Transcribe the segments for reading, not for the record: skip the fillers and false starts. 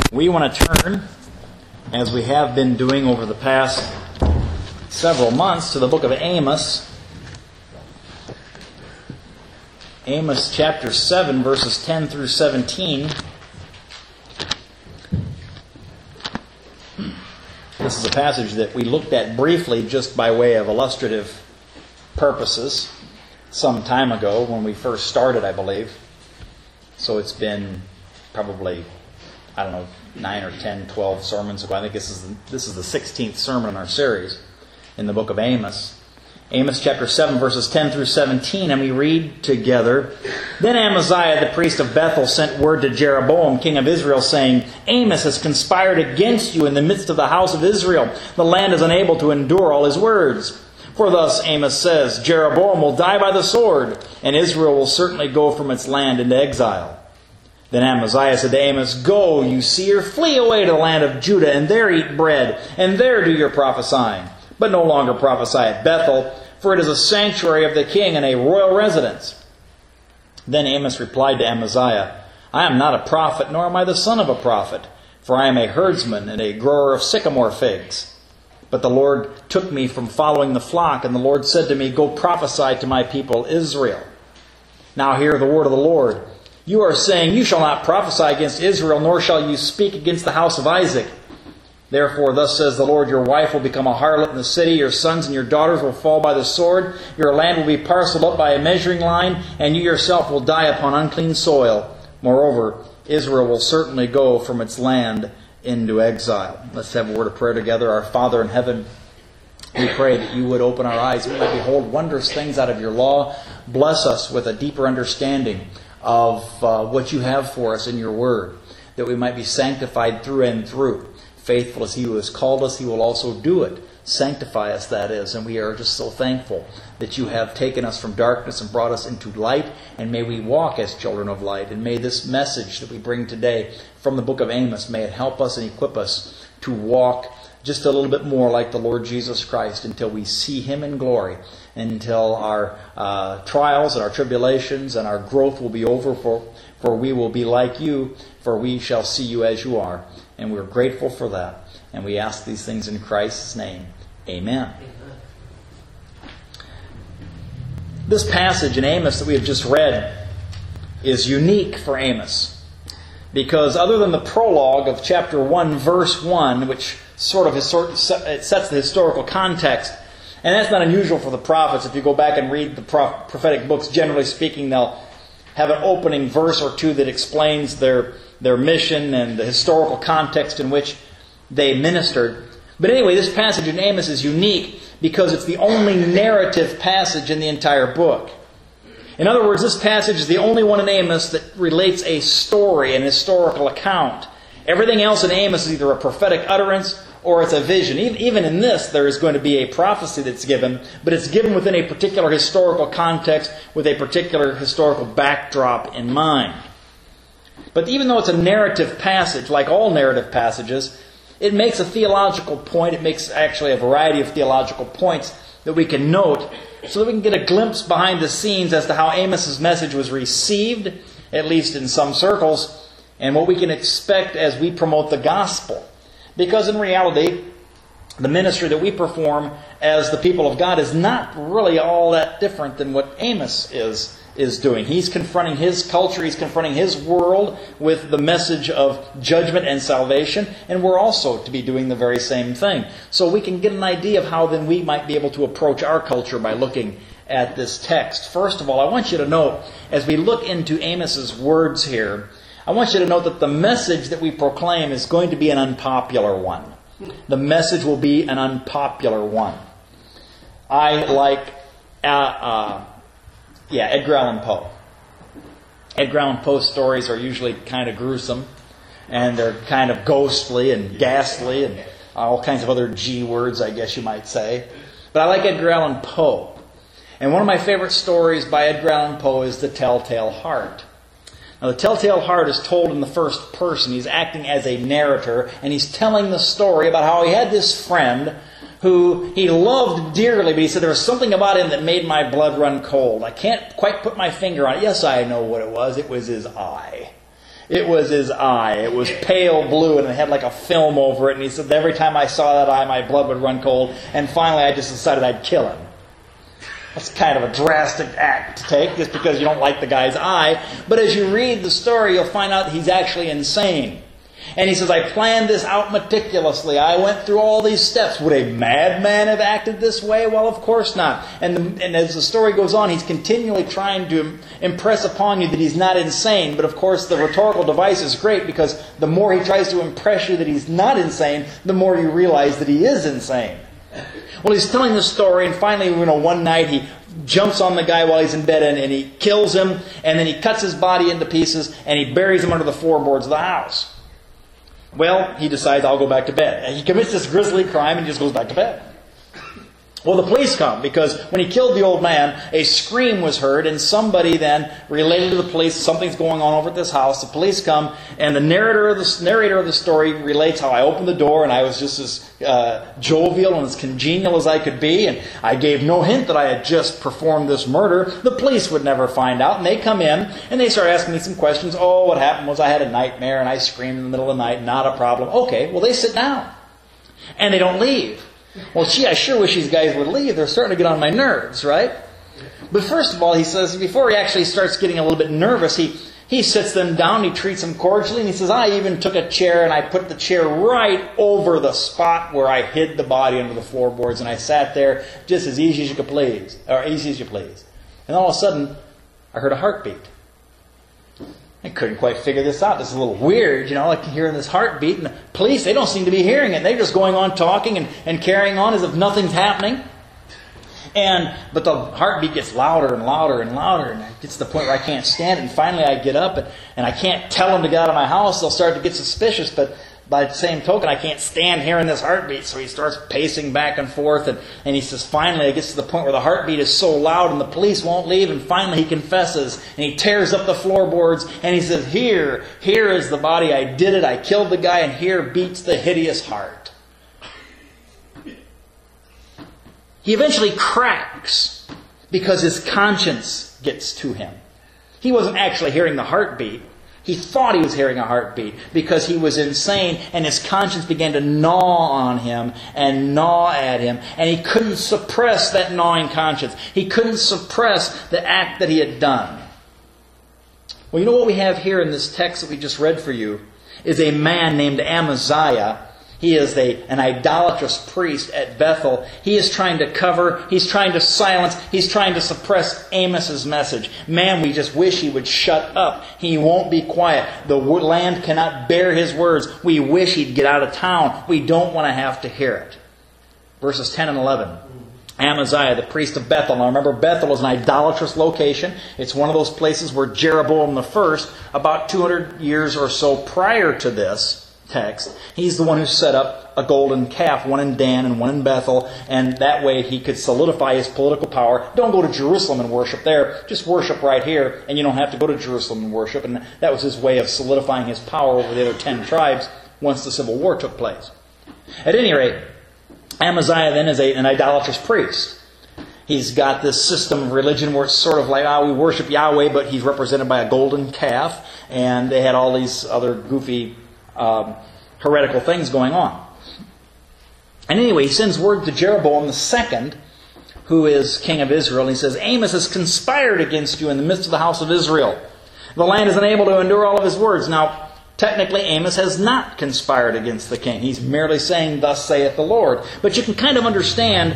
We want to turn, as we have been doing over the past several months, to the book of Amos. Amos chapter 7, verses 10 through 17. This is a passage that we looked at briefly just by way of illustrative purposes some time ago when we first started, I believe. So it's been probably, 9 or 10, 12 sermons ago. I think this is the 16th sermon in our series in the book of Amos. Amos chapter 7, verses 10 through 17, and we read together, Then Amaziah the priest of Bethel sent word to Jeroboam, king of Israel, saying, Amos has conspired against you in the midst of the house of Israel. The land is unable to endure all his words. For thus Amos says, Jeroboam will die by the sword, and Israel will certainly go from its land into exile. Then Amaziah said to Amos, Go, you seer, flee away to the land of Judah, and there eat bread, and there do your prophesying. But no longer prophesy at Bethel, for it is a sanctuary of the king and a royal residence. Then Amos replied to Amaziah, I am not a prophet, nor am I the son of a prophet, for I am a herdsman and a grower of sycamore figs. But the Lord took me from following the flock, and the Lord said to me, Go prophesy to my people Israel. Now hear the word of the Lord. You are saying, You shall not prophesy against Israel, nor shall you speak against the house of Isaac. Therefore, thus says the Lord, your wife will become a harlot in the city, your sons and your daughters will fall by the sword, your land will be parceled up by a measuring line, and you yourself will die upon unclean soil. Moreover, Israel will certainly go from its land into exile. Let's have a word of prayer together. Our Father in heaven, we pray that you would open our eyes, we might behold wondrous things out of your law. Bless us with a deeper understanding of what you have for us in your word, that we might be sanctified through and through. Faithful as he who has called us, he will also do it. Sanctify us, that is. And we are just so thankful that you have taken us from darkness and brought us into light. And may we walk as children of light. And may this message that we bring today from the book of Amos, may it help us and equip us to walk just a little bit more like the Lord Jesus Christ until we see him in glory, until our trials and our tribulations and our growth will be over, for we will be like you, for we shall see you as you are. And we're grateful for that. And we ask these things in Christ's name. Amen. This passage in Amos that we have just read is unique for Amos, because other than the prologue of chapter 1, verse 1, which it sets the historical context, and that's not unusual for the prophets. If you go back and read the prophetic books, generally speaking, they'll have an opening verse or two that explains their mission and the historical context in which they ministered. But anyway, this passage in Amos is unique because it's the only narrative passage in the entire book. In other words, this passage is the only one in Amos that relates a story, an historical account. Everything else in Amos is either a prophetic utterance or it's a vision. Even in this, there is going to be a prophecy that's given, but it's given within a particular historical context with a particular historical backdrop in mind. But even though it's a narrative passage, like all narrative passages, it makes a theological point. It makes actually a variety of theological points that we can note so that we can get a glimpse behind the scenes as to how Amos's message was received, at least in some circles, and what we can expect as we promote the gospel. Because in reality, the ministry that we perform as the people of God is not really all that different than what Amos is doing. He's confronting his culture, he's confronting his world with the message of judgment and salvation, and we're also to be doing the very same thing. So we can get an idea of how then we might be able to approach our culture by looking at this text. First of all, I want you to note, as we look into Amos's words here, I want you to note that the message that we proclaim is going to be an unpopular one. The message will be an unpopular one. I like Edgar Allan Poe. Edgar Allan Poe's stories are usually kind of gruesome, and they're kind of ghostly and ghastly and all kinds of other G words, I guess you might say. But I like Edgar Allan Poe. And one of my favorite stories by Edgar Allan Poe is The Telltale Heart. Now, The Telltale Heart is told in the first person. He's acting as a narrator, and he's telling the story about how he had this friend who he loved dearly, but he said there was something about him that made my blood run cold. I can't quite put my finger on it. Yes, I know what it was. It was his eye. It was his eye. It was pale blue and it had like a film over it. And he said, every time I saw that eye, my blood would run cold. And finally, I just decided I'd kill him. That's kind of a drastic act to take just because you don't like the guy's eye. But as you read the story, you'll find out he's actually insane. And he says, I planned this out meticulously. I went through all these steps. Would a madman have acted this way? Well, of course not. And as the story goes on, he's continually trying to impress upon you that he's not insane. But of course, the rhetorical device is great because the more he tries to impress you that he's not insane, the more you realize that he is insane. Well, he's telling the story, and finally, one night he jumps on the guy while he's in bed and he kills him, and then he cuts his body into pieces and he buries him under the floorboards of the house. Well, he decides, I'll go back to bed. And he commits this grisly crime and he just goes back to bed. Well, the police come because when he killed the old man, a scream was heard and somebody then related to the police, something's going on over at this house. The police come and the narrator of the story relates how I opened the door and I was just as jovial and as congenial as I could be, and I gave no hint that I had just performed this murder. The police would never find out, and they come in and they start asking me some questions. Oh, what happened was I had a nightmare and I screamed in the middle of the night. Not a problem. Okay, well, they sit down and they don't leave. Well, gee, I sure wish these guys would leave. They're starting to get on my nerves, right? But first of all, he says, before he actually starts getting a little bit nervous, he sits them down, he treats them cordially, and he says, I even took a chair and I put the chair right over the spot where I hid the body under the floorboards, and I sat there just as easy as you could please, or easy as you please. And all of a sudden, I heard a heartbeat. I couldn't quite figure this out. This is a little weird, like hearing this heartbeat. And the police, they don't seem to be hearing it. They're just going on talking and carrying on as if nothing's happening. But the heartbeat gets louder and louder and louder. And it gets to the point where I can't stand it. And finally I get up and I can't tell them to get out of my house. They'll start to get suspicious. But by the same token, I can't stand hearing this heartbeat. So he starts pacing back and forth. And he says, finally, it gets to the point where the heartbeat is so loud and the police won't leave. And finally he confesses. And he tears up the floorboards. And he says, here is the body. I did it. I killed the guy. And here beats the hideous heart. He eventually cracks because his conscience gets to him. He wasn't actually hearing the heartbeat. He thought he was hearing a heartbeat because he was insane, and his conscience began to gnaw on him and gnaw at him, and he couldn't suppress that gnawing conscience. He couldn't suppress the act that he had done. Well, you know what we have here in this text that we just read for you is a man named Amaziah. He is an idolatrous priest at Bethel. He is trying to cover, he's trying to silence, he's trying to suppress Amos's message. Man, we just wish he would shut up. He won't be quiet. The land cannot bear his words. We wish he'd get out of town. We don't want to have to hear it. Verses 10 and 11. Amaziah, the priest of Bethel. Now remember, Bethel is an idolatrous location. It's one of those places where Jeroboam I, about 200 years or so prior to this text, he's the one who set up a golden calf, one in Dan and one in Bethel, and that way he could solidify his political power. Don't go to Jerusalem and worship there. Just worship right here, and you don't have to go to Jerusalem and worship. And that was his way of solidifying his power over the other 10 tribes once the Civil War took place. At any rate, Amaziah then is an idolatrous priest. He's got this system of religion where it's sort of like, we worship Yahweh, but he's represented by a golden calf, and they had all these other goofy heretical things going on. And anyway, he sends word to Jeroboam II, who is king of Israel, and he says, Amos has conspired against you in the midst of the house of Israel. The land is unable to endure all of his words. Now, technically, Amos has not conspired against the king. He's merely saying, thus saith the Lord. But you can kind of understand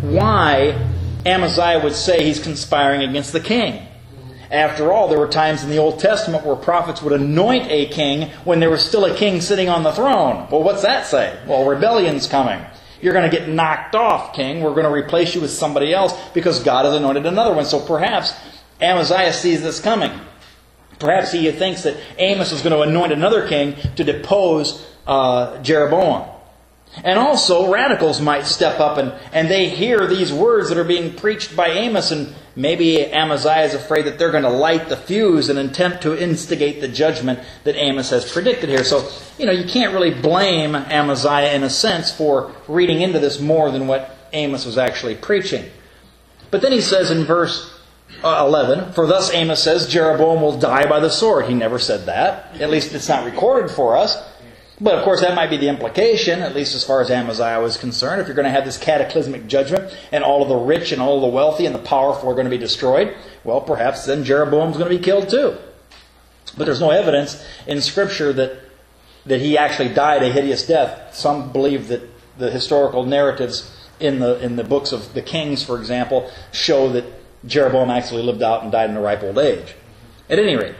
why Amaziah would say he's conspiring against the king. After all, there were times in the Old Testament where prophets would anoint a king when there was still a king sitting on the throne. Well, what's that say? Well, rebellion's coming. You're going to get knocked off, king. We're going to replace you with somebody else because God has anointed another one. So perhaps Amaziah sees this coming. Perhaps he thinks that Amos is going to anoint another king to depose Jeroboam. And also, radicals might step up and they hear these words that are being preached by Amos, and maybe Amaziah is afraid that they're going to light the fuse and attempt to instigate the judgment that Amos has predicted here. So, you can't really blame Amaziah in a sense for reading into this more than what Amos was actually preaching. But then he says in verse 11, for thus Amos says, Jeroboam will die by the sword. He never said that. At least it's not recorded for us. But of course that might be the implication, at least as far as Amaziah was concerned. If you're going to have this cataclysmic judgment and all of the rich and all of the wealthy and the powerful are going to be destroyed, well, perhaps then Jeroboam's going to be killed too. But there's no evidence in Scripture that he actually died a hideous death. Some believe that the historical narratives in the books of the kings, for example, show that Jeroboam actually lived out and died in a ripe old age. At any rate,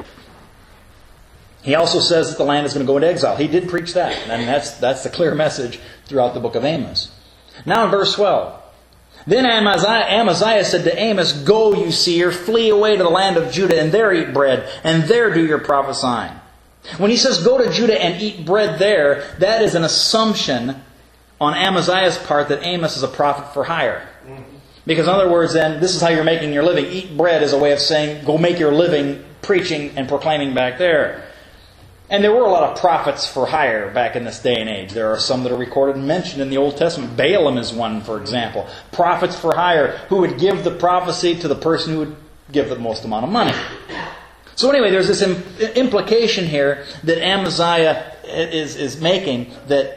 he also says that the land is going to go into exile. He did preach that, and that's the clear message throughout the book of Amos. Now in verse 12. Then Amaziah said to Amos, Go, you seer, flee away to the land of Judah, and there eat bread, and there do your prophesying. When he says go to Judah and eat bread there, that is an assumption on Amaziah's part that Amos is a prophet for hire. Because in other words, then, this is how you're making your living. Eat bread is a way of saying, go make your living preaching and proclaiming back there. And there were a lot of prophets for hire back in this day and age. There are some that are recorded and mentioned in the Old Testament. Balaam is one, for example. Prophets for hire who would give the prophecy to the person who would give the most amount of money. So anyway, there's this implication here that Amaziah is making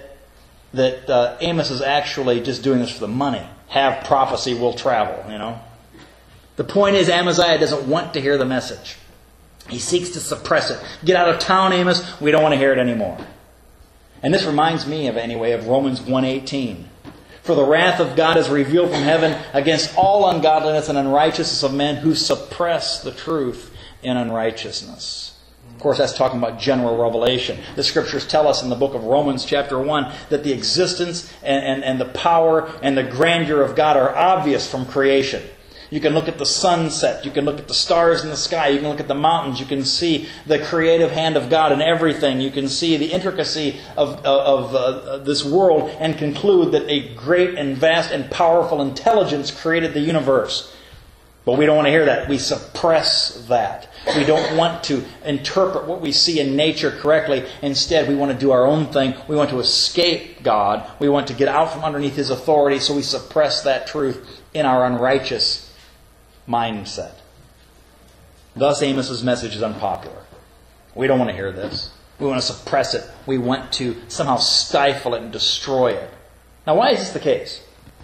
that Amos is actually just doing this for the money. Have prophecy will travel, you know. The point is Amaziah doesn't want to hear the message. He seeks to suppress it. Get out of town, Amos. We don't want to hear it anymore. And this reminds me of Romans 1:18. For the wrath of God is revealed from heaven against all ungodliness and unrighteousness of men who suppress the truth in unrighteousness. Of course, that's talking about general revelation. The Scriptures tell us in the book of Romans chapter 1 that the existence and the power and the grandeur of God are obvious from creation. You can look at the sunset. You can look at the stars in the sky. You can look at the mountains. You can see the creative hand of God in everything. You can see the intricacy of this world and conclude that a great and vast and powerful intelligence created the universe. But we don't want to hear that. We suppress that. We don't want to interpret what we see in nature correctly. Instead, we want to do our own thing. We want to escape God. We want to get out from underneath His authority, so we suppress that truth in our unrighteous mindset. Thus, Amos's message is unpopular. We don't want to hear this. We want to suppress it. We want to somehow stifle it and destroy it. Now, why is this the case?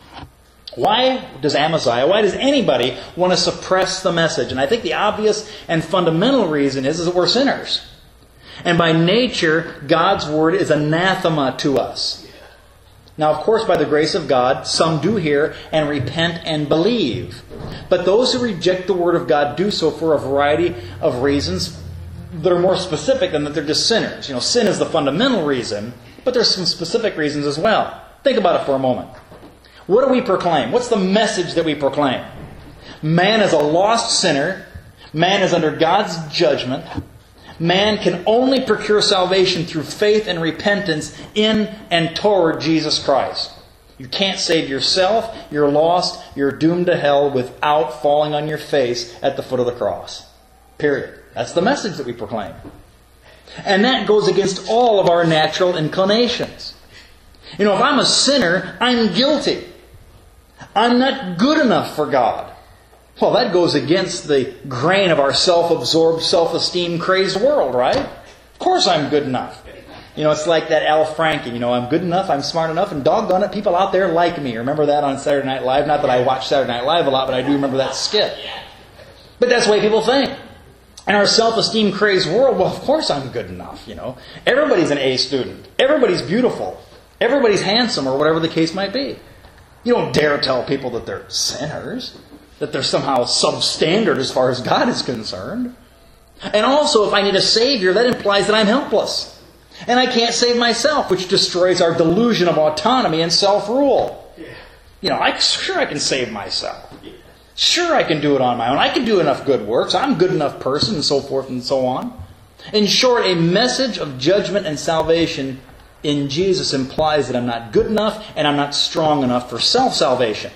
Why does anybody want to suppress the message? And I think the obvious and fundamental reason is that we're sinners. And by nature, God's Word is anathema to us. Now, of course, by the grace of God, some do hear and repent and believe. But those who reject the Word of God do so for a variety of reasons that are more specific than that they're just sinners. You know, sin is the fundamental reason, but there's some specific reasons as well. Think about it for a moment. What do we proclaim? What's the message that we proclaim? Man is a lost sinner. Man is under God's judgment. Man can only procure salvation through faith and repentance in and toward Jesus Christ. You can't save yourself. You're lost. You're doomed to hell without falling on your face at the foot of the cross. Period. That's the message that we proclaim. And that goes against all of our natural inclinations. You know, if I'm a sinner, I'm guilty. I'm not good enough for God. Well, that goes against the grain of our self-absorbed, self-esteem crazed world, right? Of course I'm good enough. You know, it's like that Al Franken, you know, I'm good enough, I'm smart enough, and doggone it, people out there like me. Remember that on Saturday Night Live? Not that I watch Saturday Night Live a lot, but I do remember that skit. But that's the way people think. In our self-esteem crazed world, well, of course I'm good enough, you know. Everybody's an A student. Everybody's beautiful. Everybody's handsome, or whatever the case might be. You don't dare tell people that they're sinners, that they're somehow substandard as far as God is concerned. And also, if I need a Savior, that implies that I'm helpless. And I can't save myself, which destroys our delusion of autonomy and self-rule. You know, sure I can save myself. Sure I can do it on my own. I can do enough good works. I'm a good enough person, and so forth and so on. In short, a message of judgment and salvation in Jesus implies that I'm not good enough and I'm not strong enough for self-salvation.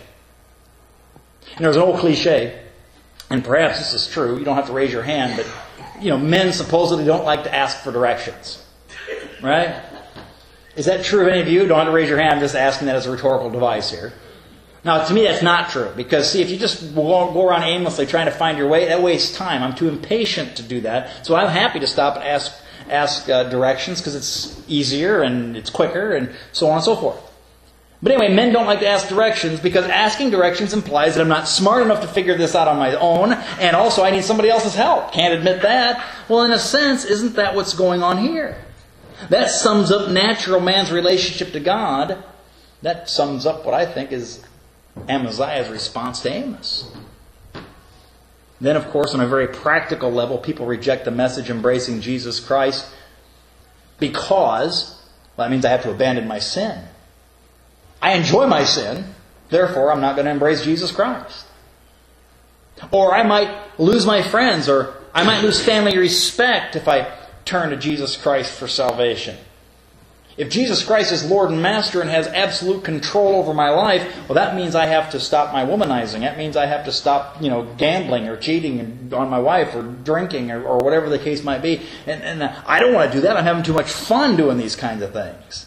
And there's an old cliche, and perhaps this is true. You don't have to raise your hand, but you know, men supposedly don't like to ask for directions. Right? Is that true of any of you? Don't have to raise your hand. I'm just asking that as a rhetorical device here. Now, to me, that's not true. Because, see, if you just go around aimlessly trying to find your way, that wastes time. I'm too impatient to do that. So I'm happy to stop and ask directions because it's easier and it's quicker and so on and so forth. But anyway, men don't like to ask directions because asking directions implies that I'm not smart enough to figure this out on my own, and also I need somebody else's help. Can't admit that. Well, in a sense, isn't that what's going on here? That sums up natural man's relationship to God. That sums up what I think is Amaziah's response to Amos. Then, of course, on a very practical level, people reject the message embracing Jesus Christ because, well, that means I have to abandon my sin. I enjoy my sin, therefore I'm not going to embrace Jesus Christ. Or I might lose my friends, or I might lose family respect if I turn to Jesus Christ for salvation. If Jesus Christ is Lord and Master and has absolute control over my life, well, that means I have to stop my womanizing. That means I have to stop, gambling or cheating on my wife or drinking or whatever the case might be. And I don't want to do that. I'm having too much fun doing these kinds of things.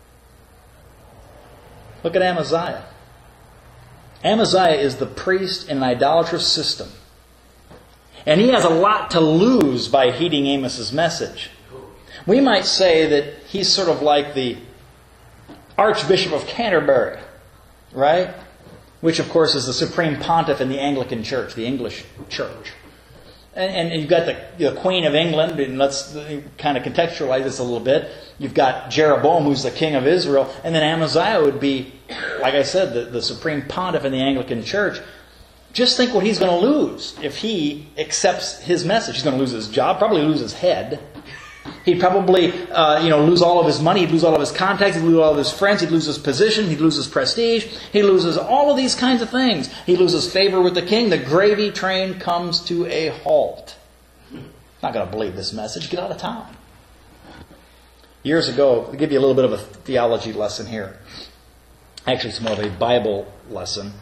Look at Amaziah. Amaziah is the priest in an idolatrous system. And he has a lot to lose by heeding Amos's message. We might say that he's sort of like the Archbishop of Canterbury, right? Which, of course, is the supreme pontiff in the Anglican Church, the English Church. And you've got the Queen of England, and let's kind of contextualize this a little bit. You've got Jeroboam, who's the king of Israel, and then Amaziah would be, like I said, the supreme pontiff in the Anglican Church. Just think what he's going to lose if he accepts his message. He's going to lose his job, probably lose his head. He'd probably lose all of his money, he'd lose all of his contacts, he'd lose all of his friends, he'd lose his position, he'd lose his prestige, he loses all of these kinds of things. He loses favor with the king. The gravy train comes to a halt. Not going to believe this message. Get out of town. Years ago, I'll give you a little bit of a theology lesson here. Actually, it's more of a Bible lesson.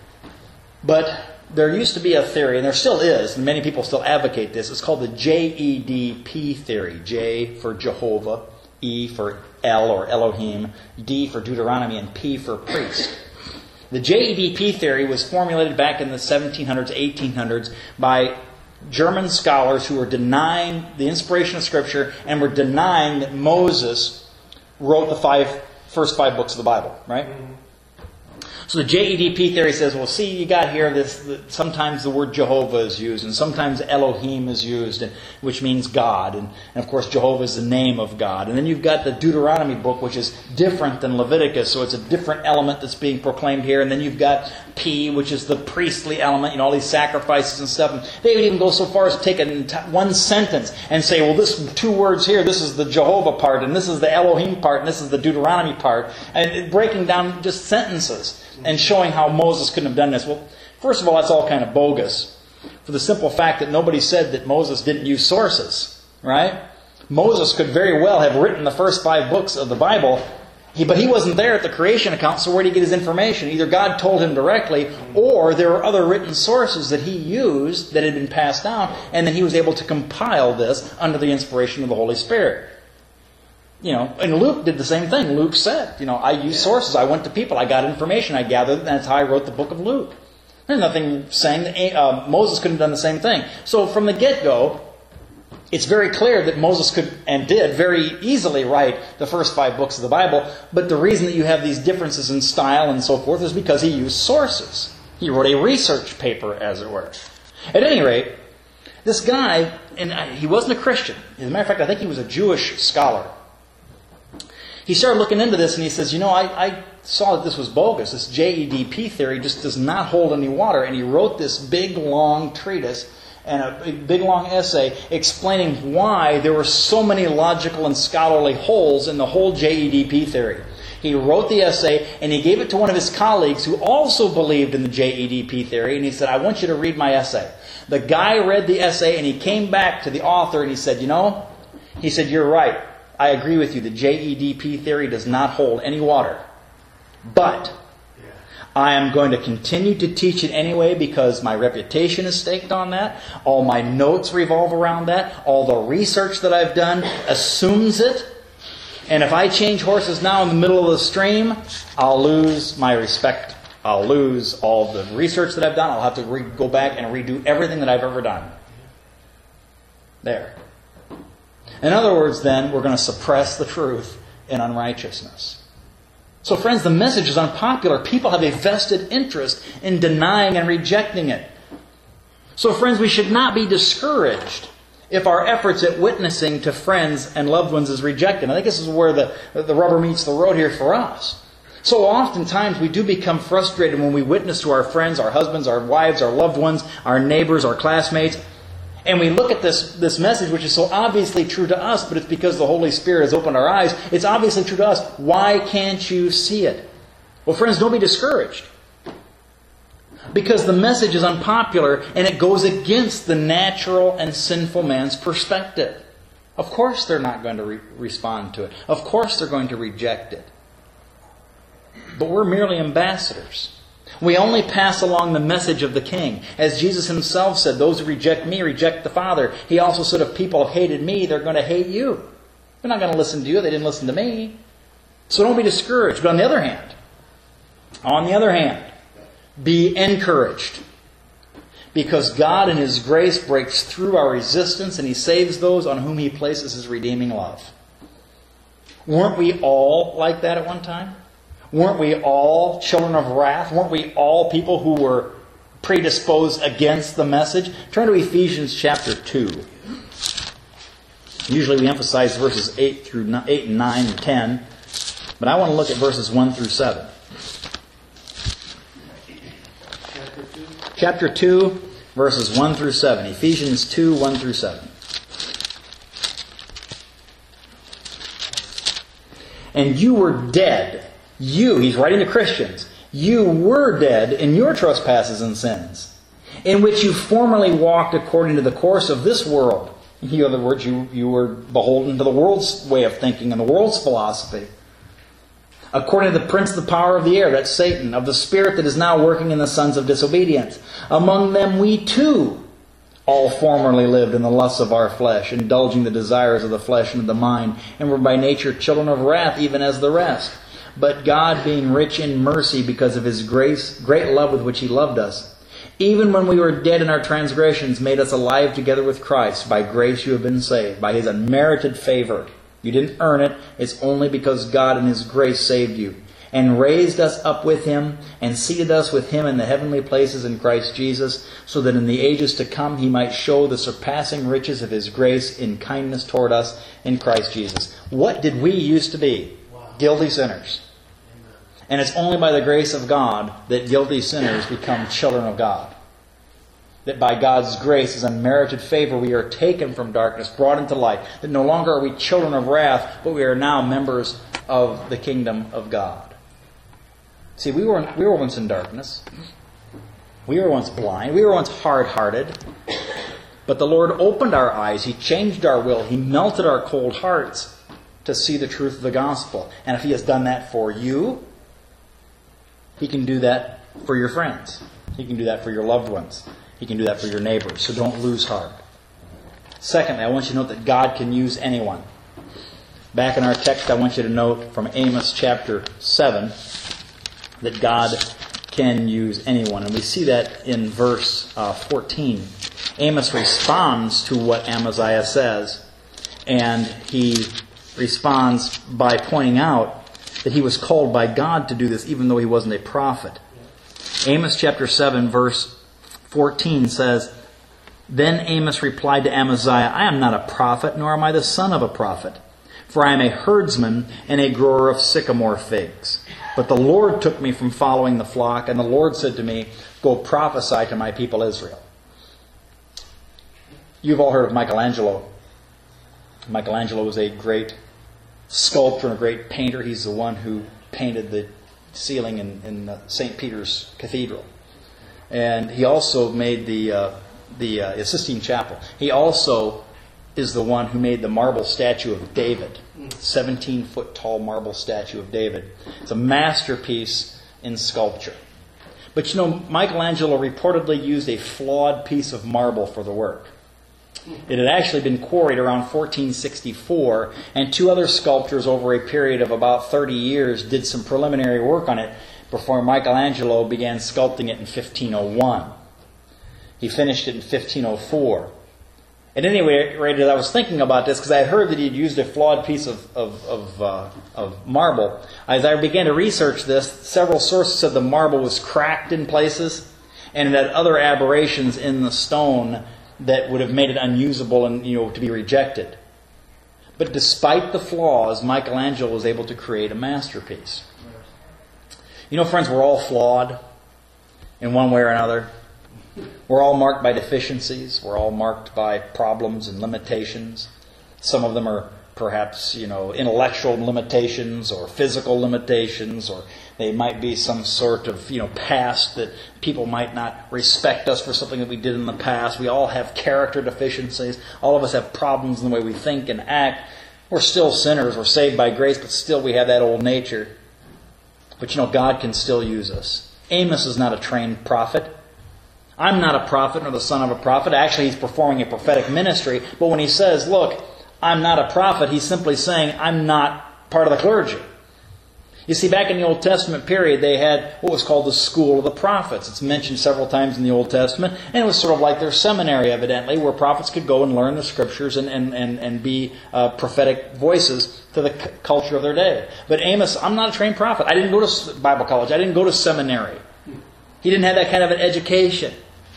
But there used to be a theory, and there still is, and many people still advocate this. It's called the JEDP theory. J for Jehovah, E for El or Elohim, D for Deuteronomy, and P for priest. The JEDP theory was formulated back in the 1700s, 1800s by German scholars who were denying the inspiration of Scripture and were denying that Moses wrote the first five books of the Bible, right? So the JEDP theory says, well, see, you got here sometimes the word Jehovah is used, and sometimes Elohim is used, which means God. And of course, Jehovah is the name of God. And then you've got the Deuteronomy book, which is different than Leviticus, so it's a different element that's being proclaimed here. And then you've got P, which is the priestly element, all these sacrifices and stuff. And they would even go so far as to take one sentence and say, well, this two words here, this is the Jehovah part, and this is the Elohim part, and this is the Deuteronomy part. And breaking down just sentences and showing how Moses couldn't have done this. Well, first of all, that's all kind of bogus, for the simple fact that nobody said that Moses didn't use sources, right? Moses could very well have written the first five books of the Bible, but he wasn't there at the creation account, so where did he get his information? Either God told him directly, or there were other written sources that he used that had been passed down, and then he was able to compile this under the inspiration of the Holy Spirit. And Luke did the same thing. Luke said, I used sources. I went to people. I got information. I gathered, and that's how I wrote the book of Luke. There's nothing saying that Moses couldn't have done the same thing. So from the get-go, it's very clear that Moses could and did very easily write the first five books of the Bible. But the reason that you have these differences in style and so forth is because he used sources. He wrote a research paper, as it were. At any rate, this guy, and he wasn't a Christian. As a matter of fact, I think he was a Jewish scholar. He started looking into this and he says, I saw that this was bogus. This JEDP theory just does not hold any water. And he wrote this big, long treatise and a big, long essay explaining why there were so many logical and scholarly holes in the whole JEDP theory. He wrote the essay and he gave it to one of his colleagues who also believed in the JEDP theory. And he said, I want you to read my essay. The guy read the essay and he came back to the author and he said, he said, you're right. I agree with you. The JEDP theory does not hold any water. But I am going to continue to teach it anyway because my reputation is staked on that. All my notes revolve around that. All the research that I've done assumes it. And if I change horses now in the middle of the stream, I'll lose my respect I'll lose all the research that I've done. I'll have to go back and redo everything that I've ever done. There. In other words, then, we're going to suppress the truth in unrighteousness. So, friends, the message is unpopular. People have a vested interest in denying and rejecting it. So, friends, we should not be discouraged if our efforts at witnessing to friends and loved ones is rejected. I think this is where the rubber meets the road here for us. So oftentimes we do become frustrated when we witness to our friends, our husbands, our wives, our loved ones, our neighbors, our classmates. And we look at this message, which is so obviously true to us, but it's because the Holy Spirit has opened our eyes. It's obviously true to us. Why can't you see it? Well, friends, don't be discouraged. Because the message is unpopular and it goes against the natural and sinful man's perspective. Of course they're not going to respond to it. Of course they're going to reject it. But we're merely ambassadors. We only pass along the message of the King. As Jesus himself said, those who reject me reject the Father. He also said, if people have hated me, they're going to hate you. They're not going to listen to you. They didn't listen to me. So don't be discouraged. But on the other hand, be encouraged. Because God in His grace breaks through our resistance and He saves those on whom He places His redeeming love. Weren't we all like that at one time? Weren't we all children of wrath? Weren't we all people who were predisposed against the message? Turn to Ephesians chapter 2. Usually we emphasize verses 8 and 9 and 10. But I want to look at verses 1 through 7. Chapter 2, verses 1 through 7. Ephesians 2, 1 through 7. And you were dead. You, he's writing to Christians, you were dead in your trespasses and sins, in which you formerly walked according to the course of this world. In other words, you were beholden to the world's way of thinking and the world's philosophy. According to the prince of the power of the air, that's Satan, of the spirit that is now working in the sons of disobedience. Among them we too all formerly lived in the lusts of our flesh, indulging the desires of the flesh and of the mind, and were by nature children of wrath, even as the rest. But God, being rich in mercy because of His grace, great love with which He loved us, even when we were dead in our transgressions, made us alive together with Christ. By grace you have been saved, by His unmerited favor. You didn't earn it. It's only because God in His grace saved you, and raised us up with Him, and seated us with Him in the heavenly places in Christ Jesus, so that in the ages to come He might show the surpassing riches of His grace in kindness toward us in Christ Jesus. What did we used to be? Guilty sinners. And it's only by the grace of God that guilty sinners become children of God. That by God's grace, His unmerited favor, we are taken from darkness, brought into light. That no longer are we children of wrath, but we are now members of the kingdom of God. See, we were once in darkness. We were once blind. We were once hard-hearted. But the Lord opened our eyes. He changed our will. He melted our cold hearts to see the truth of the gospel. And if He has done that for you, He can do that for your friends. He can do that for your loved ones. He can do that for your neighbors. So don't lose heart. Secondly, I want you to note that God can use anyone. Back in our text, I want you to note from Amos chapter 7 that God can use anyone. And we see that in verse 14. Amos responds to what Amaziah says. And he responds by pointing out that he was called by God to do this even though he wasn't a prophet. Amos chapter 7 verse 14 says, Then Amos replied to Amaziah, I am not a prophet, nor am I the son of a prophet, for I am a herdsman and a grower of sycamore figs. But the Lord took me from following the flock, and the Lord said to me, Go prophesy to my people Israel. You've all heard of Michelangelo. Michelangelo was a great sculptor and a great painter. He's the one who painted the ceiling in St. Peter's Cathedral. And he also made the Sistine Chapel. He also is the one who made the marble statue of David. 17-foot tall marble statue of David. It's a masterpiece in sculpture. But you know, Michelangelo reportedly used a flawed piece of marble for the work. It had actually been quarried around 1464, and two other sculptors over a period of about 30 years did some preliminary work on it, before Michelangelo began sculpting it in 1501. He finished it in 1504. At any rate, I was thinking about this because I had heard that he'd used a flawed piece of marble. As I began to research this, several sources said the marble was cracked in places and it had other aberrations in the stone that would have made it unusable and to be rejected. But despite the flaws, Michelangelo was able to create a masterpiece. Friends, we're all flawed in one way or another. We're all marked by deficiencies. We're all marked by problems and limitations. Some of them are perhaps, intellectual limitations or physical limitations, or they might be some sort of, past that people might not respect us for something that we did in the past. We all have character deficiencies. All of us have problems in the way we think and act. We're still sinners. We're saved by grace, but still we have that old nature. But God can still use us. Amos is not a trained prophet. I'm not a prophet nor the son of a prophet. Actually, he's performing a prophetic ministry. But when he says, look, I'm not a prophet, he's simply saying, I'm not part of the clergy. You see, back in the Old Testament period, they had what was called the school of the prophets. It's mentioned several times in the Old Testament. And it was sort of like their seminary, evidently, where prophets could go and learn the scriptures and be prophetic voices to the culture of their day. But Amos, I'm not a trained prophet. I didn't go to Bible college. I didn't go to seminary. He didn't have that kind of an education.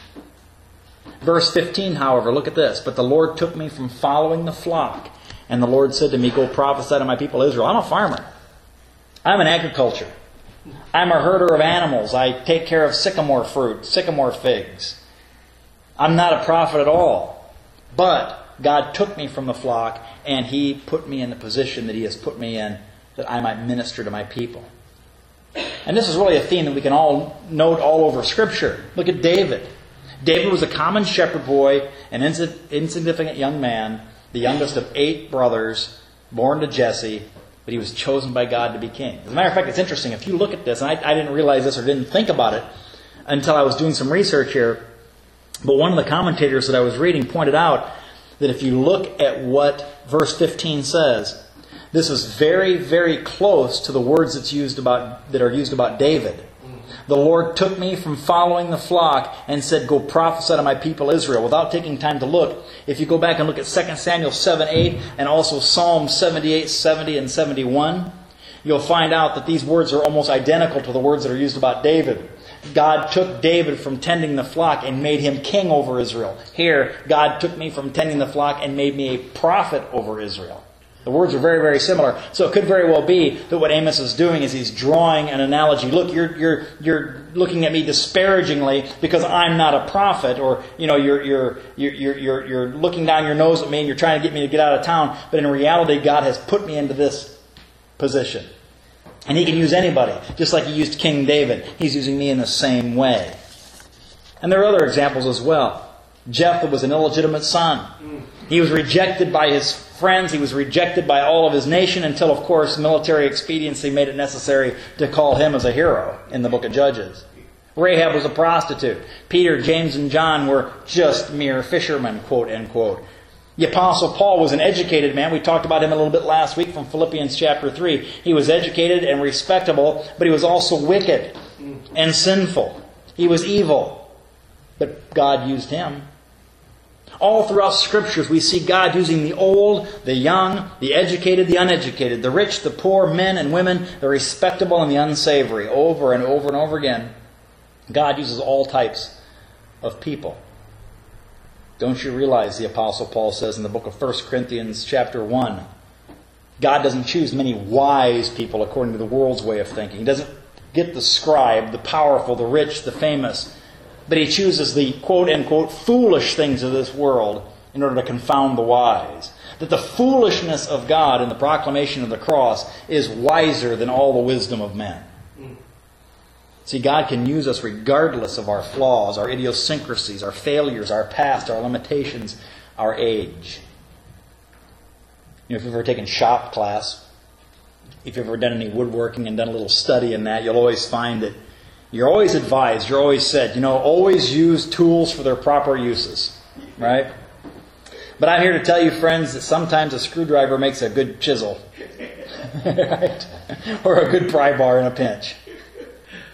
Verse 15, however, look at this. But the Lord took me from following the flock, and the Lord said to me, go prophesy to my people Israel. I'm a farmer. I'm in agriculture. I'm a herder of animals. I take care of sycamore fruit, sycamore figs. I'm not a prophet at all. But God took me from the flock, and He put me in the position that He has put me in, that I might minister to my people. And this is really a theme that we can all note all over Scripture. Look at David. David was a common shepherd boy, an insignificant young man, the youngest of 8 brothers, born to Jesse, but he was chosen by God to be king. As a matter of fact, it's interesting. If you look at this, and I didn't realize this or didn't think about it until I was doing some research here, but one of the commentators that I was reading pointed out that if you look at what verse 15 says, this is very, very close to the words that are used about David. The Lord took me from following the flock and said, go prophesy to my people Israel. Without taking time to look, if you go back and look at 2 Samuel 7:8 and also Psalm 78, 70, and 71, you'll find out that these words are almost identical to the words that are used about David. God took David from tending the flock and made him king over Israel. Here, God took me from tending the flock and made me a prophet over Israel. The words are very, very similar. So it could very well be that what Amos is doing is he's drawing an analogy. Look, you're looking at me disparagingly because I'm not a prophet, or you're looking down your nose at me and you're trying to get me to get out of town. But in reality, God has put me into this position, and He can use anybody, just like He used King David. He's using me in the same way. And there are other examples as well. Jephthah was an illegitimate son. He was rejected by his friends. He was rejected by all of his nation until, of course, military expediency made it necessary to call him as a hero in the book of Judges. Rahab was a prostitute. Peter, James, and John were just mere fishermen, quote, end quote. The Apostle Paul was an educated man. We talked about him a little bit last week from Philippians chapter 3. He was educated and respectable, but he was also wicked and sinful. He was evil, but God used him. All throughout Scriptures, we see God using the old, the young, the educated, the uneducated, the rich, the poor, men and women, the respectable and the unsavory, over and over and over again. God uses all types of people. Don't you realize, the Apostle Paul says in the book of 1 Corinthians chapter 1, God doesn't choose many wise people according to the world's way of thinking. He doesn't get the scribe, the powerful, the rich, the famous. But He chooses the quote-unquote foolish things of this world in order to confound the wise. That the foolishness of God in the proclamation of the cross is wiser than all the wisdom of men. See, God can use us regardless of our flaws, our idiosyncrasies, our failures, our past, our limitations, our age. If you've ever taken shop class, if you've ever done any woodworking and done a little study in that, you'll always find that you're always advised, you're always said, always use tools for their proper uses. Right? But I'm here to tell you, friends, that sometimes a screwdriver makes a good chisel. Right? Or a good pry bar in a pinch.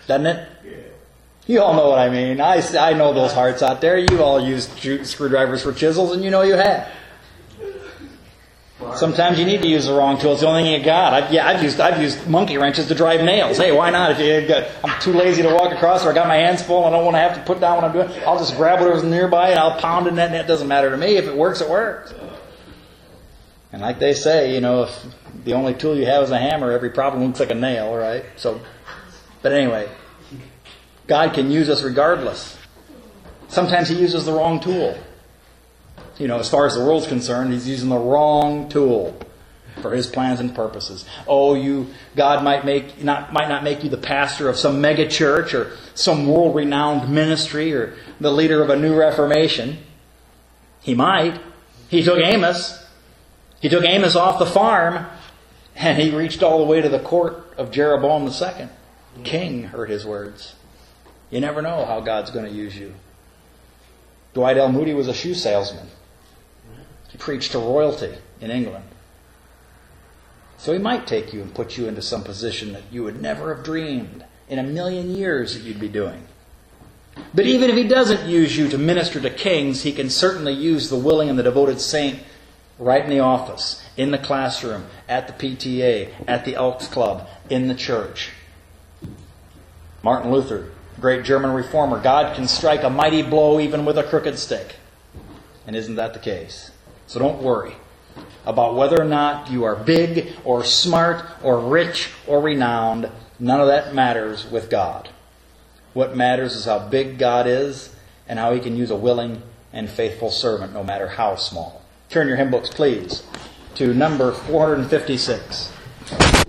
Doesn't it? You all know what I mean. I know those hearts out there. You all use screwdrivers for chisels, and you know you have. Sometimes you need to use the wrong tool. It's the only thing you got. I've used monkey wrenches to drive nails. Hey, why not? I'm too lazy to walk across, or I got my hands full, and I don't want to have to put down what I'm doing. I'll just grab whatever's nearby, and I'll pound in that, and it doesn't matter to me. If it works, it works. And like they say, if the only tool you have is a hammer, every problem looks like a nail, right? But anyway, God can use us regardless. Sometimes He uses the wrong tool. As far as the world's concerned, He's using the wrong tool for His plans and purposes. God might not make you the pastor of some mega church or some world-renowned ministry or the leader of a new reformation. He might. He took Amos. He took Amos off the farm, and he reached all the way to the court of Jeroboam II. King heard his words. You never know how God's going to use you. Dwight L. Moody was a shoe salesman. He preached to royalty in England. So He might take you and put you into some position that you would never have dreamed in a million years that you'd be doing. But even if He doesn't use you to minister to kings, He can certainly use the willing and the devoted saint right in the office, in the classroom, at the PTA, at the Elks Club, in the church. Martin Luther, great German reformer, God can strike a mighty blow even with a crooked stick. And isn't that the case? So don't worry about whether or not you are big or smart or rich or renowned. None of that matters with God. What matters is how big God is and how He can use a willing and faithful servant, no matter how small. Turn your hymn books, please, to number 456.